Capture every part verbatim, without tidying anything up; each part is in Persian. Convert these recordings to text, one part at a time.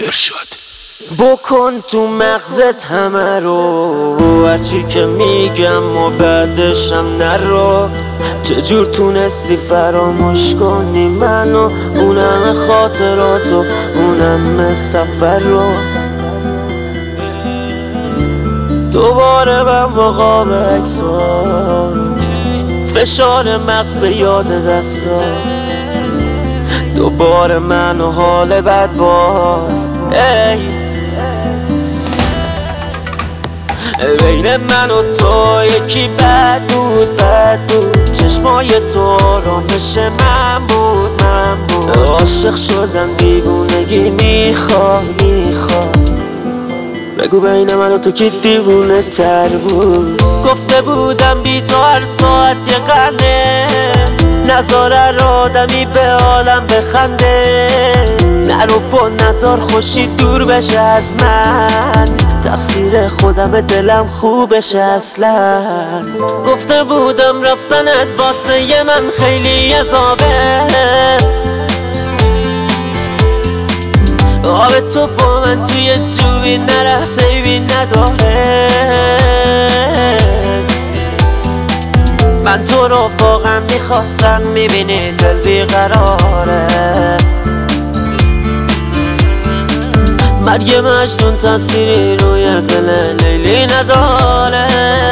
ارشاد بکن تو مغزت همه رو، هرچی که میگم و بعدشم نرو. چجور تونستی فراموش کنی منو، اونم خاطراتو، اونم سفر رو. دوباره من مقام عکسات، فشار مغز به یاد دستات. دوباره من و حال بد باز. ای بین من و تو یکی بد بود بد بود، چشمای تو آرامش من بود من بود. عاشق شدم دیوونگی میخواد میخواد، بگو بین من و تو کی دیوونه تر بود. گفته بودم بی تو هر ساعت یه قرنه، نظاره رو آدمی به عالم بخنده. نرو پا نظر خوشی دور بشه از من، تقصیر خودم دلم خوبشه اصلا. گفته بودم رفتنت واسه ی من خیلی عذابه، آب تو با من توی جوبی نرفته ایبی نداره. من تو رو واقعا میخواستم، میبینی دل بیقراره. مرگ مجنون تأثیری روی دل لیلی نداره.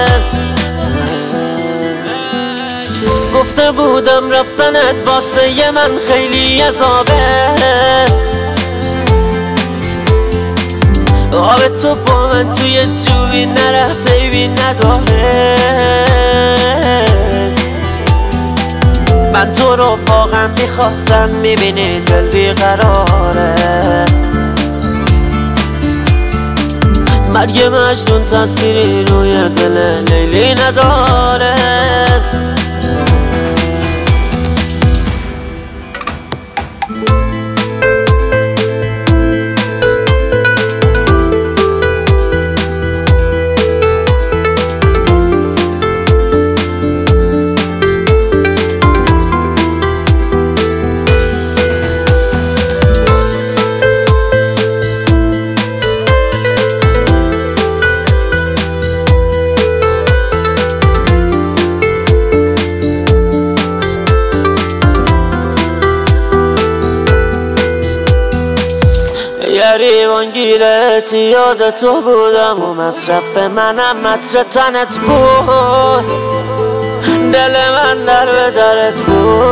گفته بودم رفتنت واسه ی من خیلی عذابه، آب تو با من توی جوبی نرفته ایبی نداره. من تو رو واقعا میخواستم، میبینی دل بیقراره. مرگ مجنون تأثیری روی دل لیلی نداره. گریبان گیرت یاد تو بودم و مصرف منم متر تنت بود. دل من در به درت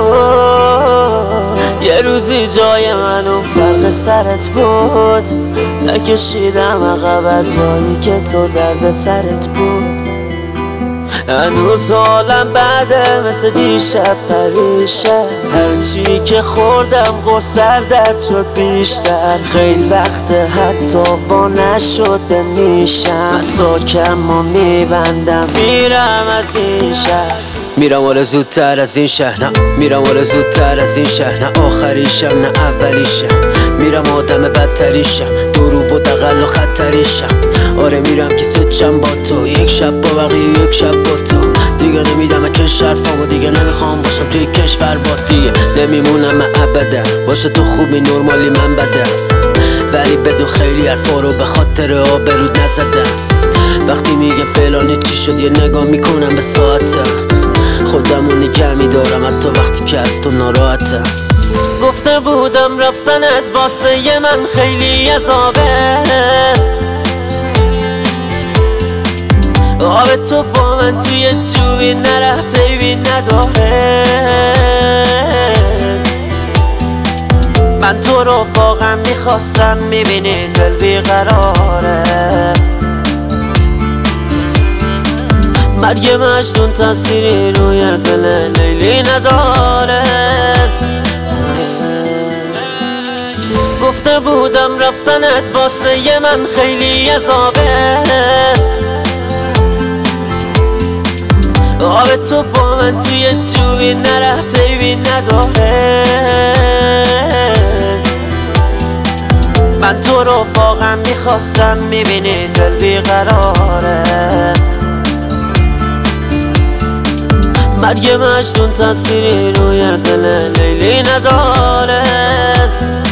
بود، یه روزی جای من اون فرق سرت بود. نکشیدم عقب جایی که تو درد سرت بود. هنوز حالم بعده مثل دیشب پریشه، هرچی که خوردم قرصر درد شد بیشتر. خیلی وقت حتی وا نشده میشم، مساکم و میبندم میرم از این شهر. میرم آره زودتر از این شهر، نه میرم آره زودتر از این شهر. نه آخریشم نه اولیشم، میرم آدم بدتریشم، درو و دقل و خطریشم. آره میرم که سوچم با تو، یک شب با بقیه یک شب با تو. دیگه نمیدم اکش حرفامو، دیگه نمیخوام باشم توی کشور با دیگه نمیمونم من ابدا. باشه تو خوبی نرمالی من بدم، ولی بدون خیلی حرفا رو به خاطر آبرود نزدم. وقتی میگه فلانی چی شد یه نگاه میکنم به ساعتم، خودمو نگه میدارم حتی وقتی که از تو ناراحتم. گفته بودم رفتنت واسه ی من خیلی عذابه، آب تو با من توی جوبی نرفته ایبی نداره. من تو رو واقعا میخواستم، میبینی دل بیقراره. مرگ مجنون تأثیری روی دل لیلی نداره. گفته بودم رفتنت واسه ی من خیلی عذابه، آب تو با من توی جوبی نرفته ایبی نداره. من تو رو واقعا میخواستم، میبینی دل بیقراره. مرگ مجنون تأثیری روی دل لیلی نداره.